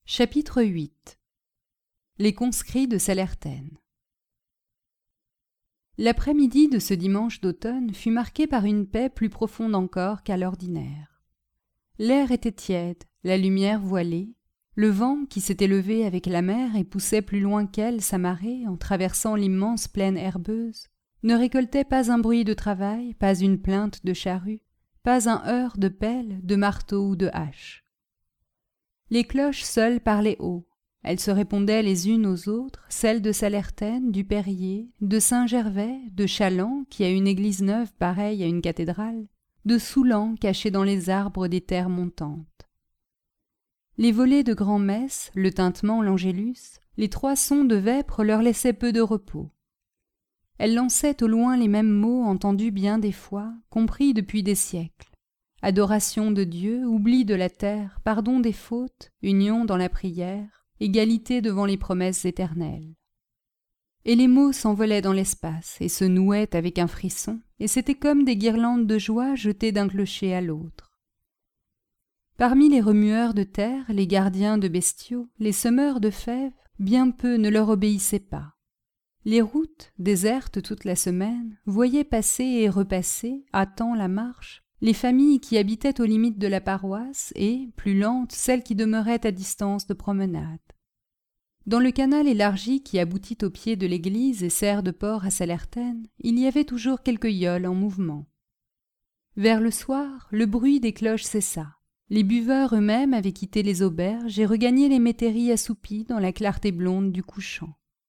Chapitre 8. Les conscrits de Salertaine. L'après-midi de ce dimanche d'automne fut marqué par une paix plus profonde encore qu'à l'ordinaire. L'air était tiède, la lumière voilée, le vent qui s'était levé avec la mer et poussait plus loin qu'elle sa marée en traversant l'immense plaine herbeuse, ne récoltait pas un bruit de travail, pas une plainte de charrue, pas un heurt de pelle, de marteau ou de hache. Les cloches seules parlaient haut. Elles se répondaient les unes aux autres, celles de Salertaine, du Perrier, de Saint-Gervais, de Chaland, qui a une église neuve pareille à une cathédrale, de Soulan, caché dans les arbres des terres montantes. Les volées de grand-messe, le tintement, l'angélus, les trois sons de vêpres leur laissaient peu de repos. Elles lançaient au loin les mêmes mots entendus bien des fois, compris depuis des siècles. Adoration de Dieu, oubli de la terre, pardon des fautes, union dans la prière, égalité devant les promesses éternelles. Et les mots s'envolaient dans l'espace et se nouaient avec un frisson, et c'était comme des guirlandes de joie jetées d'un clocher à l'autre. Parmi les remueurs de terre, les gardiens de bestiaux, les semeurs de fèves, bien peu ne leur obéissaient pas. Les routes, désertes toute la semaine, voyaient passer et repasser, hâtant la marche, les familles qui habitaient aux limites de la paroisse et, plus lentes, celles qui demeuraient à distance de promenade. Dans le canal élargi qui aboutit au pied de l'église et sert de port à Salertaine, il y avait toujours quelques yolles en mouvement. Vers le soir, le bruit des cloches cessa. Les buveurs eux-mêmes avaient quitté les auberges et regagné les métairies assoupies dans la clarté blonde du couchant.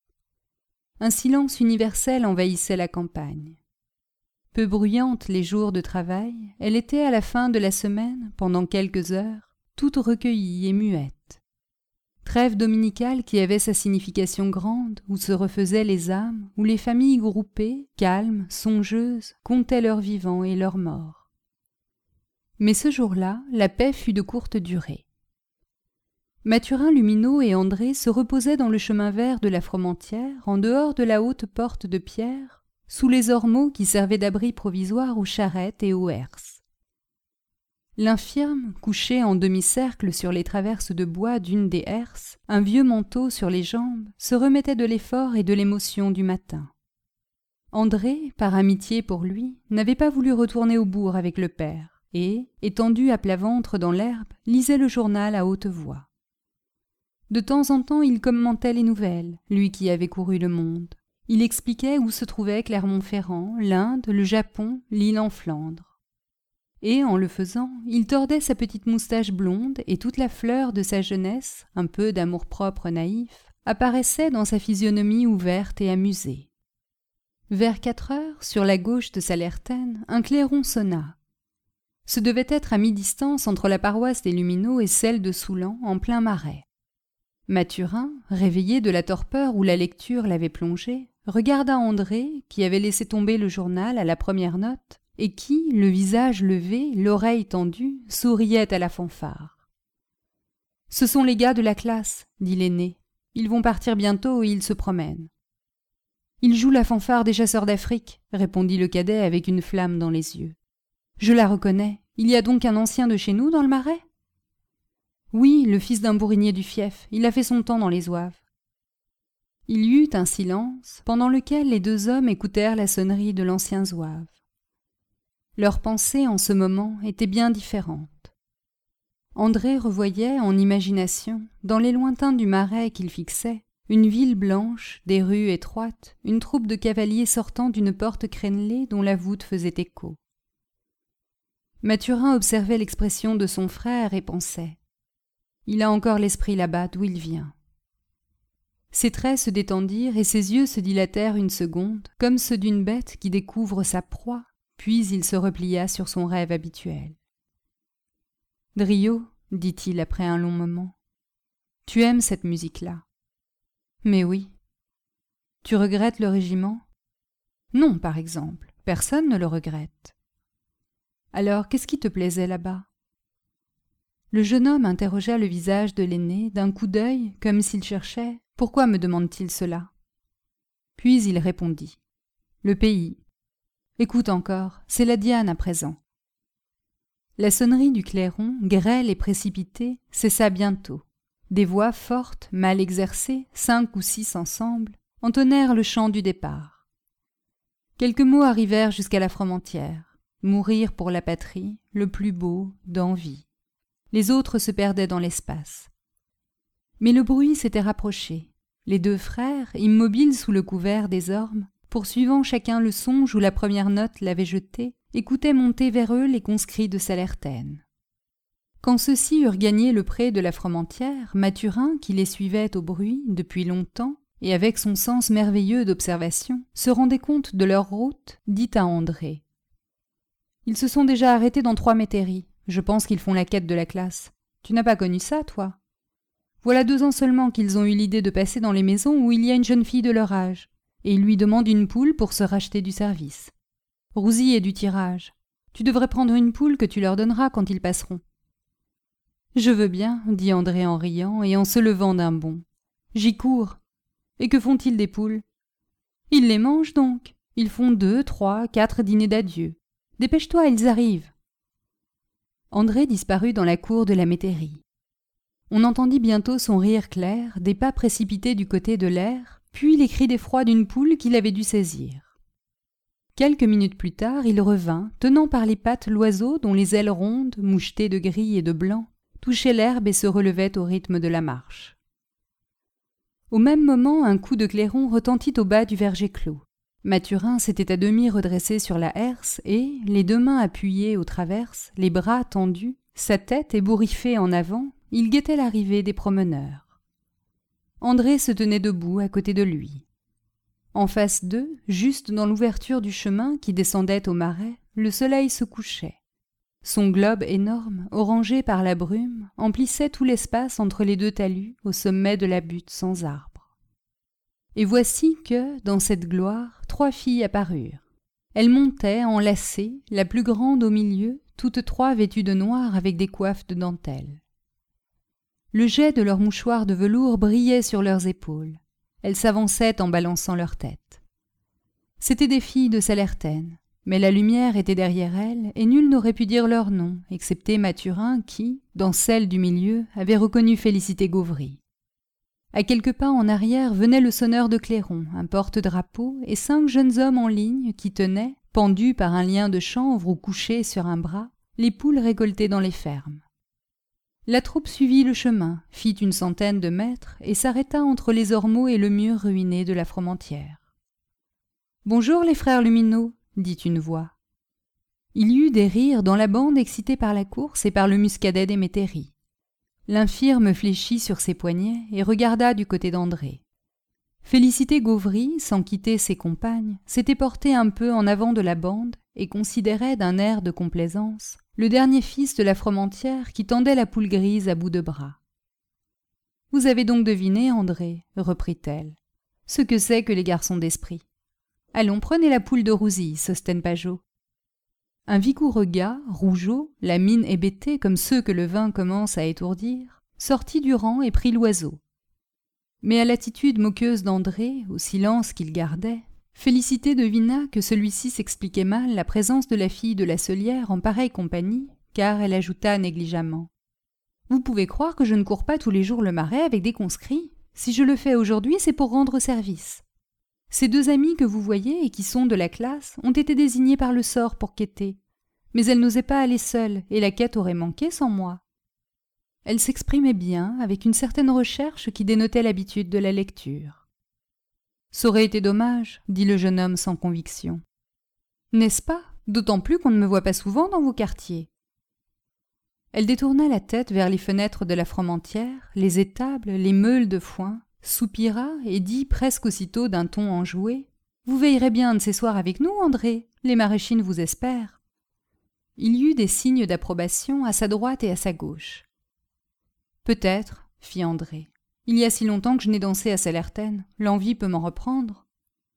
Un silence universel envahissait la campagne. Peu bruyante les jours de travail, elle était à la fin de la semaine, pendant quelques heures, toute recueillie et muette. Trêve dominicale qui avait sa signification grande, où se refaisaient les âmes, où les familles groupées, calmes, songeuses, comptaient leurs vivants et leurs morts. Mais ce jour-là, la paix fut de courte durée. Mathurin Lumineau et André se reposaient dans le chemin vert de la Fromentieère, en dehors de la haute porte de pierre, sous les ormeaux qui servaient d'abri provisoire aux charrettes et aux herses. L'infirme, couché en demi-cercle sur les traverses de bois d'une des herses, un vieux manteau sur les jambes, se remettait de l'effort et de l'émotion du matin. André, par amitié pour lui, n'avait pas voulu retourner au bourg avec le père, et, étendu à plat ventre dans l'herbe, lisait le journal à haute voix. De temps en temps, il commentait les nouvelles, lui qui avait couru le monde. Il expliquait où se trouvaient Clermont-Ferrand, l'Inde, le Japon, l'île en Flandre. Et, en le faisant, il tordait sa petite moustache blonde et toute la fleur de sa jeunesse, un peu d'amour-propre naïf, apparaissait dans sa physionomie ouverte et amusée. Vers 4 heures, sur la gauche de Salertaine, un clairon sonna. Ce devait être à mi-distance entre la paroisse des Lumineaux et celle de Soulan, en plein marais. Mathurin, réveillé de la torpeur où la lecture l'avait plongé, regarda André, qui avait laissé tomber le journal à la première note, et qui, le visage levé, l'oreille tendue, souriait à la fanfare. « Ce sont les gars de la classe, » dit l'aîné. « Ils vont partir bientôt et ils se promènent. »« Ils jouent la fanfare des chasseurs d'Afrique, » répondit le cadet avec une flamme dans les yeux. « Je la reconnais. Il y a donc un ancien de chez nous dans le marais ?»« Oui, le fils d'un bourrinier du fief. Il a fait son temps dans les Zouaves. » Il y eut un silence, pendant lequel les deux hommes écoutèrent la sonnerie de l'ancien zouave. Leurs pensées, en ce moment, étaient bien différentes. André revoyait, en imagination, dans les lointains du marais qu'il fixait, une ville blanche, des rues étroites, une troupe de cavaliers sortant d'une porte crénelée dont la voûte faisait écho. Mathurin observait l'expression de son frère et pensait « Il a encore l'esprit là-bas d'où il vient. » Ses traits se détendirent et ses yeux se dilatèrent une seconde, comme ceux d'une bête qui découvre sa proie, puis il se replia sur son rêve habituel. « Drio, dit-il après un long moment, tu aimes cette musique-là. »« Mais oui. »« Tu regrettes le régiment ?»« Non, par exemple. Personne ne le regrette. »« Alors, qu'est-ce qui te plaisait là-bas ?» Le jeune homme interrogea le visage de l'aîné d'un coup d'œil, comme s'il cherchait « Pourquoi me demande-t-il cela ?» Puis il répondit « Le pays. Écoute encore, c'est la Diane à présent. » La sonnerie du clairon, grêle et précipitée, cessa bientôt. Des voix fortes, mal exercées, 5 ou 6 ensemble, entonnèrent le chant du départ. Quelques mots arrivèrent jusqu'à la Froment-Tière. Mourir pour la patrie, le plus beau, d'envie. Les autres se perdaient dans l'espace. Mais le bruit s'était rapproché. Les 2 frères, immobiles sous le couvert des ormes, poursuivant chacun le songe où la première note l'avait jeté, écoutaient monter vers eux les conscrits de Salertaine. Quand ceux-ci eurent gagné le pré de la Froment-Tière, Mathurin, qui les suivait au bruit depuis longtemps, et avec son sens merveilleux d'observation, se rendait compte de leur route, dit à André. « Ils se sont déjà arrêtés dans 3 métairies. Je pense qu'ils font la quête de la classe. Tu n'as pas connu ça, toi ? Voilà 2 ans seulement qu'ils ont eu l'idée de passer dans les maisons où il y a une jeune fille de leur âge, et ils lui demandent une poule pour se racheter du service. Rousy est du tirage. Tu devrais prendre une poule que tu leur donneras quand ils passeront. » « Je veux bien, dit André en riant et en se levant d'un bond. J'y cours. Et que font-ils des poules ? Ils les mangent donc. Ils font 2, 3, 4 dîners d'adieu. Dépêche-toi, ils arrivent. » André disparut dans la cour de la métairie. On entendit bientôt son rire clair, des pas précipités du côté de l'air, puis les cris d'effroi d'une poule qu'il avait dû saisir. Quelques minutes plus tard, il revint, tenant par les pattes l'oiseau dont les ailes rondes, mouchetées de gris et de blanc, touchaient l'herbe et se relevaient au rythme de la marche. Au même moment, un coup de clairon retentit au bas du verger clos. Mathurin s'était à demi redressé sur la herse et, les 2 mains appuyées aux traverses, les bras tendus, sa tête ébouriffée en avant, il guettait l'arrivée des promeneurs. André se tenait debout à côté de lui. En face d'eux, juste dans l'ouverture du chemin qui descendait au marais, le soleil se couchait. Son globe énorme, orangé par la brume, emplissait tout l'espace entre les 2 talus au sommet de la butte sans arbre. Et voici que, dans cette gloire, 3 filles apparurent. Elles montaient, enlacées, la plus grande au milieu, toutes 3 vêtues de noir avec des coiffes de dentelle. Le jet de leurs mouchoirs de velours brillait sur leurs épaules. Elles s'avançaient en balançant leur tête. C'étaient des filles de Salertaine. Mais la lumière était derrière elles, et nul n'aurait pu dire leur nom, excepté Mathurin qui, dans celle du milieu, avait reconnu Félicité Gauvry. À quelques pas en arrière venait le sonneur de clairon, un porte-drapeau, et 5 jeunes hommes en ligne qui tenaient, pendus par un lien de chanvre ou couchés sur un bras, les poules récoltées dans les fermes. La troupe suivit le chemin, fit une centaine de mètres, et s'arrêta entre les ormeaux et le mur ruiné de la Froment-Tière. « Bonjour les frères Lumineaux !» dit une voix. Il y eut des rires dans la bande excitée par la course et par le muscadet des métairies. L'infirme fléchit sur ses poignets et regarda du côté d'André. Félicité Gauvry, sans quitter ses compagnes, s'était portée un peu en avant de la bande et considérait d'un air de complaisance le dernier fils de la Froment-Tière qui tendait la poule grise à bout de bras. « Vous avez donc deviné, André, reprit-elle, ce que c'est que les garçons d'esprit. Allons, prenez la poule de Rousy, Sostène Pajot. » Un vigoureux gars, rougeaud, la mine hébétée comme ceux que le vin commence à étourdir, sortit du rang et prit l'oiseau. Mais à l'attitude moqueuse d'André, au silence qu'il gardait, Félicité devina que celui-ci s'expliquait mal la présence de la fille de la Cellière en pareille compagnie, car elle ajouta négligemment. « Vous pouvez croire que je ne cours pas tous les jours le marais avec des conscrits. Si je le fais aujourd'hui, c'est pour rendre service. Ces 2 amies que vous voyez et qui sont de la classe ont été désignées par le sort pour quêter, mais elles n'osaient pas aller seules et la quête aurait manqué sans moi. » Elle s'exprimait bien, avec une certaine recherche qui dénotait l'habitude de la lecture. « Ça aurait été dommage, dit le jeune homme sans conviction. N'est-ce pas, d'autant plus qu'on ne me voit pas souvent dans vos quartiers. » Elle détourna la tête vers les fenêtres de la Froment-Tière, les étables, les meules de foin, soupira et dit presque aussitôt d'un ton enjoué « Vous veillerez bien un de ces soirs avec nous, André, les maraîchines vous espèrent. » Il y eut des signes d'approbation à sa droite et à sa gauche. « Peut-être, fit André. Il y a si longtemps que je n'ai dansé à Salertaine, l'envie peut m'en reprendre. »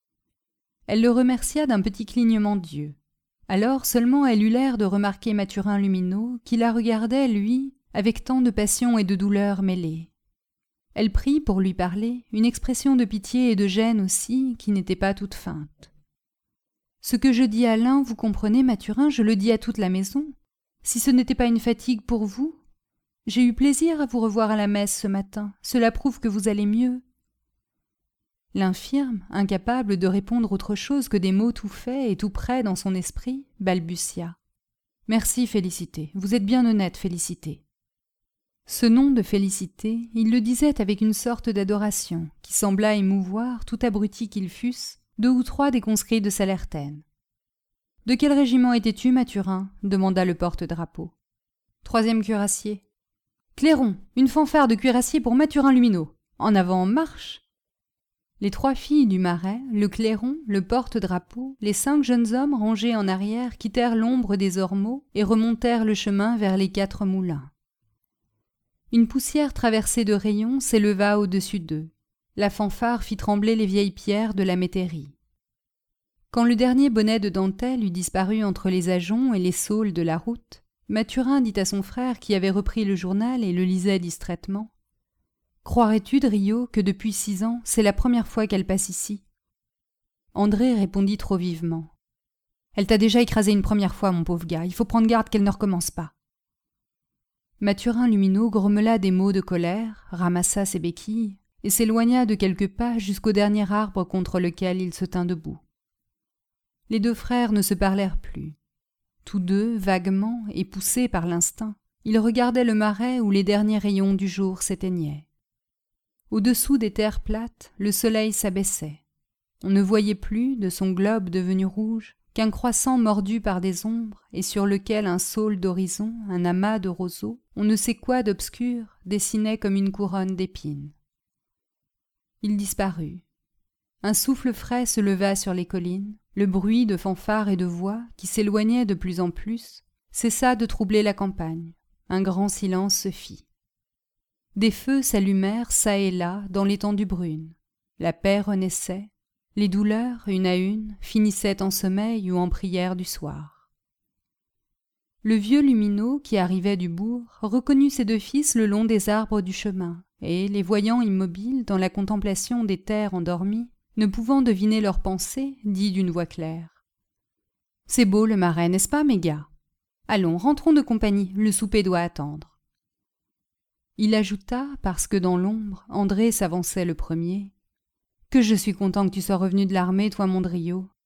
Elle le remercia d'un petit clignement d'yeux. Alors seulement elle eut l'air de remarquer Mathurin Lumineaux, qui la regardait, lui, avec tant de passion et de douleur mêlées. Elle prit, pour lui parler, une expression de pitié et de gêne aussi, qui n'était pas toute feinte. « Ce que je dis à l'un, vous comprenez, Mathurin, je le dis à toute la maison. Si ce n'était pas une fatigue pour vous, J'ai eu plaisir à vous revoir à la messe ce matin. Cela prouve que vous allez mieux. » L'infirme, incapable de répondre autre chose que des mots tout faits et tout près dans son esprit, balbutia. « Merci, Félicité. Vous êtes bien honnête, Félicité. » Ce nom de Félicité, il le disait avec une sorte d'adoration qui sembla émouvoir, tout abrutis qu'ils fussent, 2 ou 3 des conscrits de Salertaine. « De quel régiment étais-tu, Mathurin » demanda le porte-drapeau. « 3e cuirassier. »« Clairon, une fanfare de cuirassiers pour Mathurin Lumineau. En avant, marche !» Les 3 filles du Marais, le clairon, le porte-drapeau, les 5 jeunes hommes rangés en arrière quittèrent l'ombre des ormeaux et remontèrent le chemin vers les 4 moulins. Une poussière traversée de rayons s'éleva au-dessus d'eux. La fanfare fit trembler les vieilles pierres de la métairie. Quand le dernier bonnet de dentelle eut disparu entre les ajoncs et les saules de la route, Mathurin dit à son frère qui avait repris le journal et le lisait distraitement. « Croirais-tu, Drio, que depuis 6 ans, c'est la première fois qu'elle passe ici ?» André répondit trop vivement. « Elle t'a déjà écrasé une première fois, mon pauvre gars. Il faut prendre garde qu'elle ne recommence pas. » Mathurin Lumineau grommela des mots de colère, ramassa ses béquilles et s'éloigna de quelques pas jusqu'au dernier arbre contre lequel il se tint debout. Les 2 frères ne se parlèrent plus. Tous 2, vaguement et poussés par l'instinct, ils regardaient le marais où les derniers rayons du jour s'éteignaient. Au-dessous des terres plates, le soleil s'abaissait. On ne voyait plus, de son globe devenu rouge, qu'un croissant mordu par des ombres et sur lequel un saule d'horizon, un amas de roseaux, on ne sait quoi d'obscur, dessinait comme une couronne d'épines. Il disparut. Un souffle frais se leva sur les collines, le bruit de fanfares et de voix, qui s'éloignait de plus en plus, cessa de troubler la campagne. Un grand silence se fit. Des feux s'allumèrent çà et là dans l'étendue brune. La paix renaissait. Les douleurs, une à une, finissaient en sommeil ou en prière du soir. Le vieux Lumineau, qui arrivait du bourg, reconnut ses 2 fils le long des arbres du chemin, et, les voyant immobiles dans la contemplation des terres endormies, ne pouvant deviner leurs pensées, dit d'une voix claire. « C'est beau le marais, n'est-ce pas, mes gars ? Allons, rentrons de compagnie, le souper doit attendre. » Il ajouta, parce que dans l'ombre, André s'avançait le premier. « Que je suis content que tu sois revenu de l'armée, toi, mon Drio.